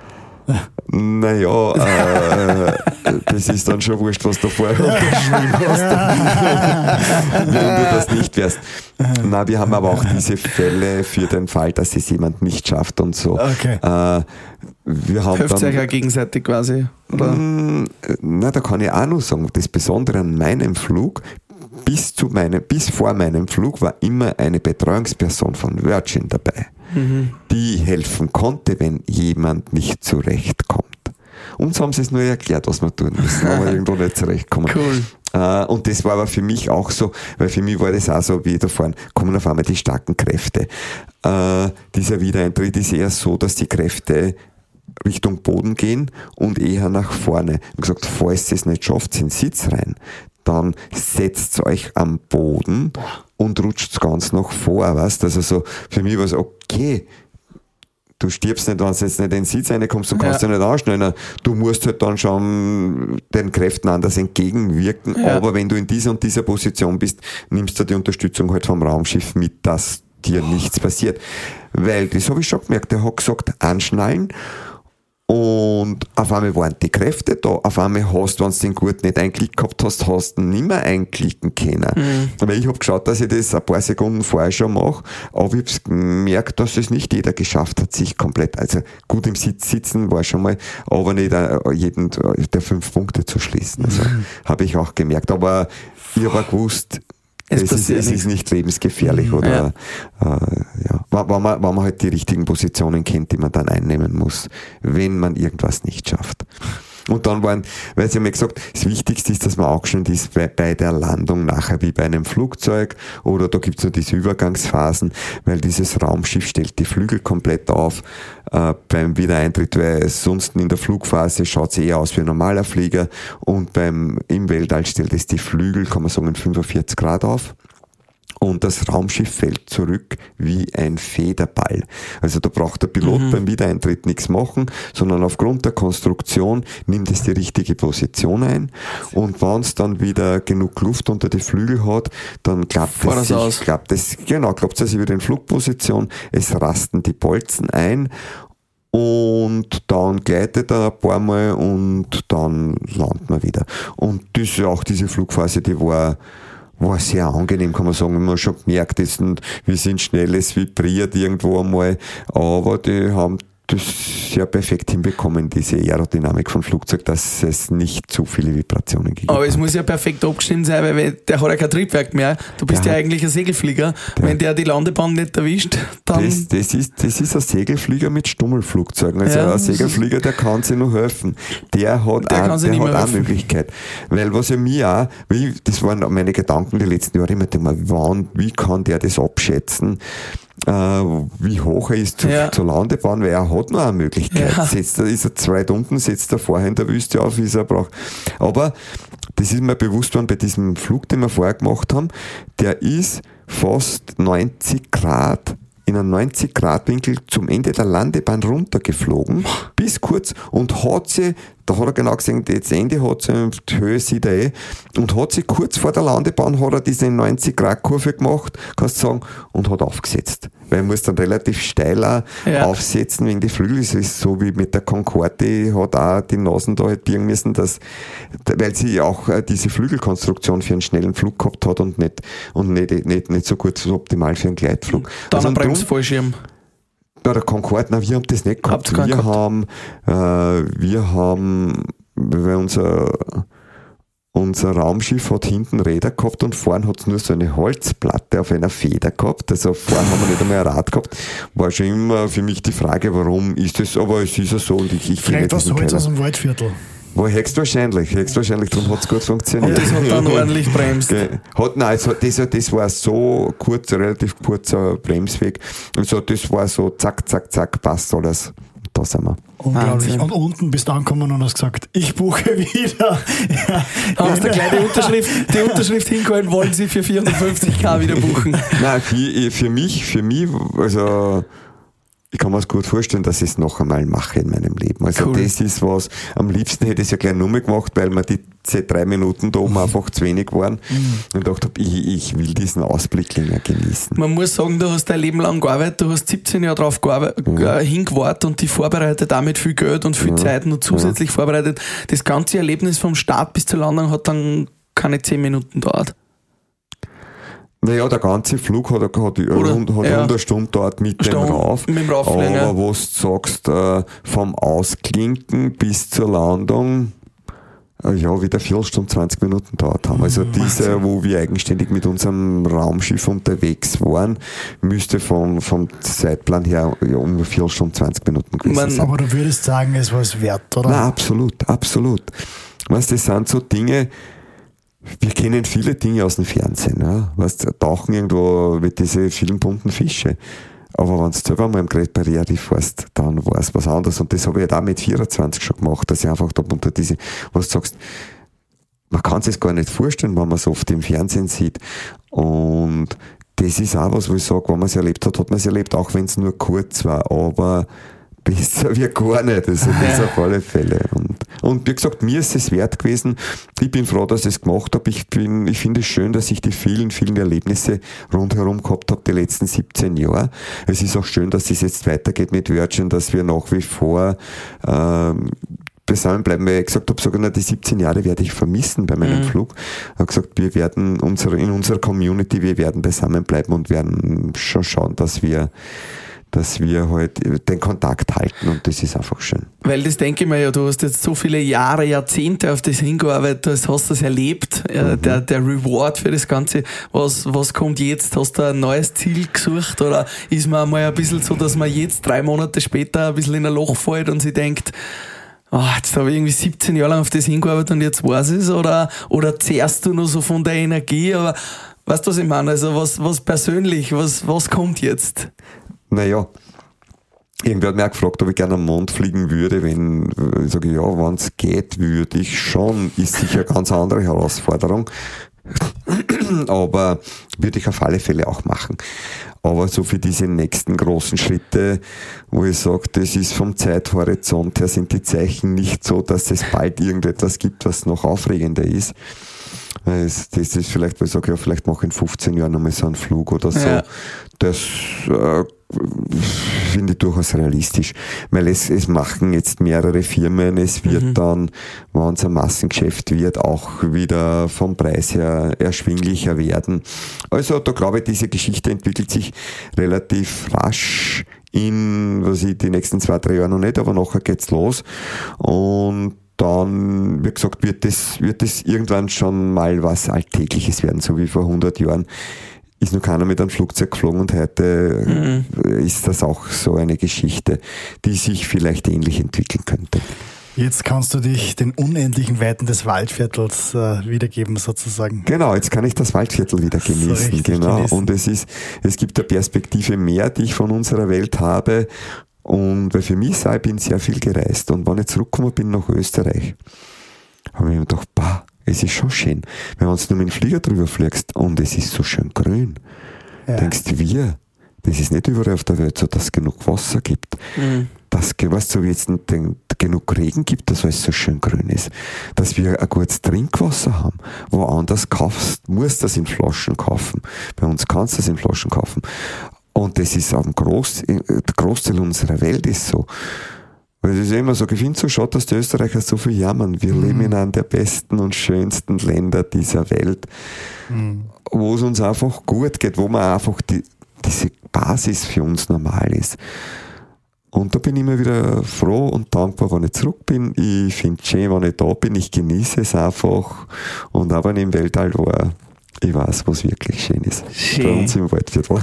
Naja, äh, das ist dann schon wurscht, was du vorher unterschrieben hast, wenn du das nicht wärst. Na, wir haben aber auch diese Fälle für den Fall, dass es jemand nicht schafft und so. Okay. Äh, wir haben Hilft dann, euch auch gegenseitig quasi. Oder? Mm, Na, da kann ich auch noch sagen, das Besondere an meinem Flug, bis zu meinem, bis vor meinem Flug war immer eine Betreuungsperson von Virgin dabei, die helfen konnte, wenn jemand nicht zurechtkommt. Uns haben sie es nur erklärt, was wir tun müssen, aber irgendwo nicht zurechtkommen. Cool. Äh, und das war aber für mich auch so, weil für mich war das auch so, wie da vorne kommen auf einmal die starken Kräfte. Äh, dieser Wiedereintritt ist eher so, dass die Kräfte Richtung Boden gehen und eher nach vorne. Ich habe gesagt, falls ihr es nicht schafft, in den Sitz rein, dann setzt euch am Boden und rutscht ganz nach vor, weißt du? Also so, für mich war es okay, du stirbst nicht, wenn du jetzt nicht in den Sitz reinkommst, du kannst Ja. ja nicht anschneiden. Du musst halt dann schon den Kräften anders entgegenwirken, Ja. aber wenn du in dieser und dieser Position bist, nimmst du die Unterstützung halt vom Raumschiff mit, dass dir nichts passiert. Weil, das habe ich schon gemerkt, der hat gesagt, anschnallen. Und auf einmal waren die Kräfte da. Auf einmal hast du, wenn du den Gurt nicht einklickt gehabt hast, hast du nicht mehr einklicken können. Mhm. Weil ich habe geschaut, dass ich das ein paar Sekunden vorher schon mache, aber ich habe gemerkt, dass es nicht jeder geschafft hat, sich komplett, also gut im Sitz sitzen war schon mal, aber nicht äh, jeden der fünf Punkte zu schließen. Also Mhm. habe ich auch gemerkt. Aber ich habe auch gewusst, Es es, ist, passiert es nichts. ist nicht lebensgefährlich oder äh, ja. Wenn, wenn, man, wenn man halt die richtigen Positionen kennt, die man dann einnehmen muss, wenn man irgendwas nicht schafft. Und dann waren, weil sie haben mir gesagt, das Wichtigste ist, dass man angeschnallt ist bei, bei der Landung nachher wie bei einem Flugzeug oder da gibt es noch diese Übergangsphasen, weil dieses Raumschiff stellt die Flügel komplett auf äh, beim Wiedereintritt, weil sonst in der Flugphase schaut es eher aus wie ein normaler Flieger und beim im Weltall stellt es die Flügel, kann man sagen, in fünfundvierzig Grad auf. und das Raumschiff fällt zurück wie ein Federball. Also da braucht der Pilot mhm. beim Wiedereintritt nichts machen, sondern aufgrund der Konstruktion nimmt es die richtige Position ein und wenn es dann wieder genug Luft unter die Flügel hat, dann klappt Fahr es sich, klappt es, genau, klappt es wieder in Flugposition, es rasten die Bolzen ein und dann gleitet er ein paar Mal und dann landet man wieder. Und das ist ja auch diese Flugphase, die war war sehr angenehm, kann man sagen. Wir haben schon gemerkt, das sind, wir sind schnell, es vibriert irgendwo einmal, aber die haben das sehr perfekt hinbekommen, diese Aerodynamik vom Flugzeug, dass es nicht zu viele Vibrationen gibt. Aber es muss ja perfekt abgestimmt sein, weil wenn, der hat ja kein Triebwerk mehr. Du bist der ja eigentlich ein Segelflieger. Der, wenn der die Landebahn nicht erwischt, dann... Das, das, ist, das ist ein Segelflieger mit Stummelflugzeugen. Also ja, ein Segelflieger, der kann sich noch helfen. Der hat der auch, der hat auch Möglichkeit. Weil was ja mir auch, wie, das waren meine Gedanken die letzten Jahre, immer immer, wann, wie kann der das abschätzen? Äh, wie hoch er ist zu, ja. zur Landebahn, weil er hat noch eine Möglichkeit. Ja. Setzt er, ist er zu weit unten, setzt er vorher in der Wüste auf, wie es er braucht. Aber das ist mir bewusst worden bei diesem Flug, den wir vorher gemacht haben, der ist fast neunzig Grad in einem neunzig Grad Winkel zum Ende der Landebahn runtergeflogen, bis kurz, und hat sie, da hat er genau gesehen, das Ende hat sie, die Höhe sieht er eh, und hat sie kurz vor der Landebahn, hat er diese neunzig Grad Kurve gemacht, kannst du sagen, und hat aufgesetzt. Weil er muss dann relativ steil auch ja. aufsetzen wegen die Flügel. Es ist so wie mit der Concorde, die hat auch die Nasen da halt biegen müssen, dass, weil sie auch diese Flügelkonstruktion für einen schnellen Flug gehabt hat und nicht, und nicht, nicht, nicht so gut, so optimal für einen Gleitflug. Dann also ein Bremsfallschirm. Ja, der Concorde, nein, wir haben das nicht gehabt. Wir gehabt? haben, äh, wir haben, weil unser, unser Raumschiff hat hinten Räder gehabt und vorne hat es nur so eine Holzplatte auf einer Feder gehabt. Also vorne haben wir nicht einmal ein Rad gehabt. War schon immer für mich die Frage, warum ist das, aber es ist ja so und ich, ich Vielleicht was Holz aus dem Waldviertel. War höchstwahrscheinlich, höchstwahrscheinlich, darum hat es gut funktioniert. Und das hat dann ordentlich bremst. Hat, nein, es hat, das, das war so kurz, relativ kurzer Bremsweg. Also das war so zack, zack, zack, passt alles. Da sind wir. Unglaublich. Wahnsinn. Und unten bist du angekommen und hast gesagt, ich buche wieder. Ja. Hast du gleich die Unterschrift, die Unterschrift hingehalten, wollen Sie für vierhundertfünfzigtausend wieder buchen? Nein, für, für mich, für mich, also ich kann mir es gut vorstellen, dass ich es noch einmal mache in meinem Leben. Also cool. Das ist was, am liebsten hätte ich es ja gleich nur mehr gemacht, weil mir die drei Minuten da oben einfach zu wenig waren. Mhm. Und dachte, ich, ich will diesen Ausblick länger genießen. Man muss sagen, du hast dein Leben lang gearbeitet, du hast siebzehn Jahre drauf gearbeitet, ja. hingewartet und dich vorbereitet, damit viel Geld und viel ja. Zeit noch zusätzlich ja. vorbereitet. Das ganze Erlebnis vom Start bis zur Landung hat dann keine zehn Minuten gedauert. Naja, der ganze Flug hat, hat, hat, rund, hat ja. eine Stunde dauert mit Stunde, dem Rauf. Mit dem Rauffliegen, aber ja. was du sagst, äh, vom Ausklinken bis zur Landung, äh, ja, wieder vier Stunden, zwanzig Minuten dauert haben. Also diese, wo wir eigenständig mit unserem Raumschiff unterwegs waren, müsste vom, vom Zeitplan her ja, um vier Stunden, zwanzig Minuten gewesen Man, sein. Aber du würdest sagen, es war es wert, oder? Nein, absolut, absolut. Weißt, das sind so Dinge, wir kennen viele Dinge aus dem Fernsehen, ja. Weißt, tauchen irgendwo mit diesen vielen bunten Fische. Aber wenn du selber mal im Great Barrier Reef warst, dann war es was anderes. Und das habe ich ja auch mit vierundzwanzig schon gemacht, dass ich einfach da unter diese, was du sagst, man kann sich gar nicht vorstellen, wenn man es oft im Fernsehen sieht. Und das ist auch was, wo ich sage, wenn man es erlebt hat, hat man es erlebt, auch wenn es nur kurz war. Aber besser wie gar nicht, also das auf alle Fälle. Und, und wie gesagt, mir ist es wert gewesen. Ich bin froh, dass ich es gemacht habe. Ich bin, ich finde es schön, dass ich die vielen, vielen Erlebnisse rundherum gehabt habe, die letzten siebzehn Jahre. Es ist auch schön, dass es jetzt weitergeht mit Virgin, dass wir nach wie vor ähm, zusammenbleiben, weil ich gesagt habe, sogar die siebzehn Jahre werde ich vermissen bei meinem mhm. Flug. Ich habe gesagt, wir werden unsere, in unserer Community, wir werden beisammenbleiben und werden schon schauen, dass wir dass wir halt den Kontakt halten und das ist einfach schön. Weil das denke ich mir ja, du hast jetzt so viele Jahre, Jahrzehnte auf das hingearbeitet, du hast das erlebt, mhm. der, der Reward für das Ganze, was, was kommt jetzt? Hast du ein neues Ziel gesucht oder ist man einmal ein bisschen so, dass man jetzt drei Monate später ein bisschen in ein Loch fällt und sich denkt, oh, jetzt habe ich irgendwie siebzehn Jahre lang auf das hingearbeitet und jetzt weiß ich es, oder, oder zehrst du nur so von der Energie, aber weißt du, was ich meine? Also was, was persönlich, was, was kommt jetzt? Naja, irgendwer hat mich auch gefragt, ob ich gerne am Mond fliegen würde. Wenn ich sage, ja, wenn es geht, würde ich schon. Ist sicher eine ganz andere Herausforderung. Aber würde ich auf alle Fälle auch machen. Aber so für diese nächsten großen Schritte, wo ich sage, das ist vom Zeithorizont her, sind die Zeichen nicht so, dass es bald irgendetwas gibt, was noch aufregender ist. Das ist vielleicht, wo ich sage, ja, vielleicht mache ich in fünfzehn Jahren nochmal so einen Flug oder so. Ja. Das äh, finde ich durchaus realistisch. Weil es, es machen jetzt mehrere Firmen, es wird mhm. dann, wenn es ein Massengeschäft wird, auch wieder vom Preis her erschwinglicher werden. Also da glaube ich, diese Geschichte entwickelt sich relativ rasch in, was ich, die nächsten zwei, drei Jahre noch nicht, aber nachher geht's los. Und dann, wie gesagt, wird das, wird das irgendwann schon mal was Alltägliches werden, so wie vor hundert Jahren. Ist noch keiner mit einem Flugzeug geflogen und heute mhm. ist das auch so eine Geschichte, die sich vielleicht ähnlich entwickeln könnte. Jetzt kannst du dich den unendlichen Weiten des Waldviertels äh, wiedergeben, sozusagen. Genau, jetzt kann ich das Waldviertel wieder genießen. So genau. Genießen. Und es ist, es gibt eine Perspektive mehr, die ich von unserer Welt habe. Und weil für mich sei, ich bin sehr viel gereist. Und wenn ich zurückgekommen bin nach Österreich, habe ich mir gedacht, bah, es ist schon schön. Wenn du nur mit dem Flieger drüber fliegst und es ist so schön grün, ja. denkst du, wir, das ist nicht überall auf der Welt so, dass es genug Wasser gibt. Mhm. Dass weißt du, wie jetzt den, genug Regen gibt, dass alles so schön grün ist. Dass wir ein gutes Trinkwasser haben. Woanders kaufst, musst du das in Flaschen kaufen. Bei uns kannst du das in Flaschen kaufen. Und das ist am Groß, der Großteil unserer Welt ist so. Weil es ist immer so, ich finde so schade, dass die Österreicher so viel jammern. Wir mhm. leben in einem der besten und schönsten Länder dieser Welt, mhm. wo es uns einfach gut geht, wo man einfach die, diese Basis für uns normal ist. Und da bin ich immer wieder froh und dankbar, wenn ich zurück bin. Ich finde es schön, wenn ich da bin. Ich genieße es einfach. Und auch wenn ich im Weltall war, ich weiß, was wirklich schön ist. Schön. Bei uns im Waldviertel.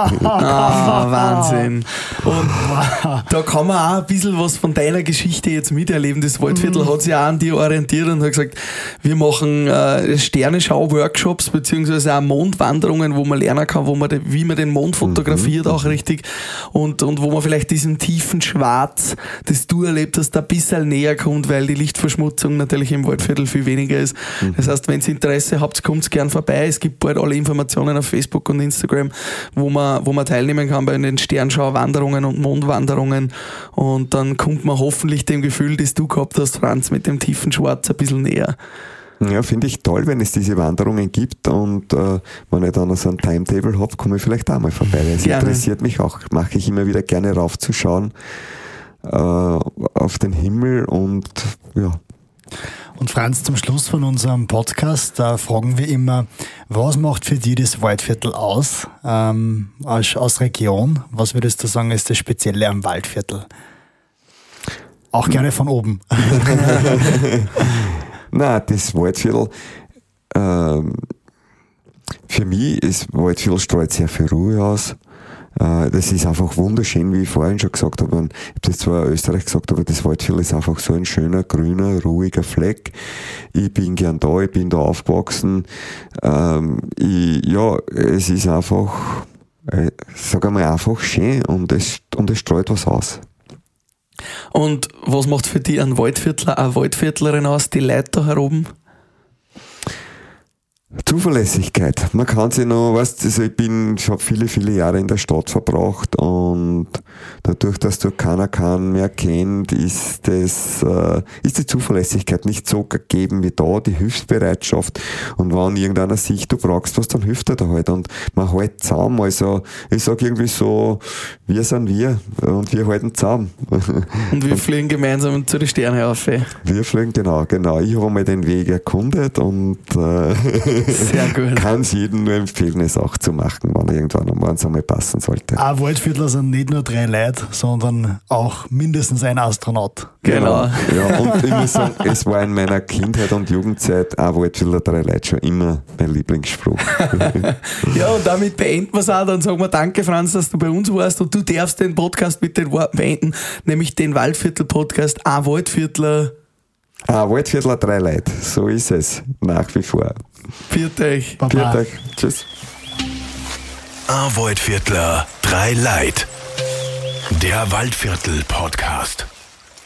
Ah, Wahnsinn. Und da kann man auch ein bisschen was von deiner Geschichte jetzt miterleben. Das Waldviertel mm. hat sich auch an dir orientiert und hat gesagt, wir machen äh, Sternenschau-Workshops beziehungsweise auch Mondwanderungen, wo man lernen kann, wo man de, wie man den Mond fotografiert, mhm. auch richtig. Und, und wo man vielleicht diesem tiefen Schwarz, das du erlebt hast, ein bisschen näher kommt, weil die Lichtverschmutzung natürlich im Waldviertel viel weniger ist. Mhm. Das heißt, wenn ihr Interesse habt, kommt gern vorbei. Es gibt bald alle Informationen auf Facebook und Instagram, wo man, wo man teilnehmen kann bei den Sternschau-Wanderungen und Mondwanderungen. Und dann kommt man hoffentlich dem Gefühl, das du gehabt hast, Franz, mit dem tiefen Schwarz ein bisschen näher. Ja, finde ich toll, wenn es diese Wanderungen gibt und äh, wenn ich dann so ein Timetable habe, komme ich vielleicht auch mal vorbei. Es interessiert mich auch, mache ich immer wieder gerne raufzuschauen äh, auf den Himmel und ja. Und Franz, zum Schluss von unserem Podcast, da fragen wir immer, was macht für dich das Waldviertel aus, ähm, aus, aus Region? Was würdest du sagen, ist das Spezielle am Waldviertel? Auch gerne von oben. Nein, das Waldviertel, ähm, für mich ist Waldviertel strahlt sehr viel Ruhe aus. Das ist einfach wunderschön, wie ich vorhin schon gesagt habe. Ich habe das zwar in Österreich gesagt, aber das Waldviertel ist einfach so ein schöner, grüner, ruhiger Fleck. Ich bin gern da, ich bin da aufgewachsen. Ähm, ich, ja, es ist einfach, äh, sag einmal, einfach schön und es, und es strahlt was aus. Und was macht für dich ein Waldviertler, eine Waldviertlerin aus, die Leute da heroben? Zuverlässigkeit. Man kann sich noch, weißt, also ich bin, ich habe viele, viele Jahre in der Stadt verbracht und dadurch, dass du keiner kann mehr kennt, ist das, äh, ist die Zuverlässigkeit nicht so gegeben wie da, die Hilfsbereitschaft. Und wenn irgendeiner sieht, du brauchst was, dann hilft er da halt und man hält zusammen. Also, ich sag irgendwie so, wir sind wir und wir halten zusammen. Und wir und fliegen gemeinsam zu den Sternen auf. Wir fliegen, genau, genau. Ich habe einmal den Weg erkundet und, äh, sehr gut. Kann es jedem nur empfehlen, es auch zu machen, wenn er irgendwann einmal einmal passen sollte. Ein Waldviertler sind nicht nur drei Leute, sondern auch mindestens ein Astronaut. Genau. Ja, und ich muss sagen, es war in meiner Kindheit und Jugendzeit ein Waldviertler, drei Leute schon immer mein Lieblingsspruch. Ja, und damit beenden wir es auch. Dann sagen wir danke, Franz, dass du bei uns warst und du darfst den Podcast mit den Worten beenden, nämlich den Waldviertel-Podcast, ein Waldviertler. Ein Waldviertler, drei Leute. So ist es. Nach wie vor. Viert euch. Viert euch. Tschüss. Ein Waldviertler, drei Leute. Der Waldviertel-Podcast.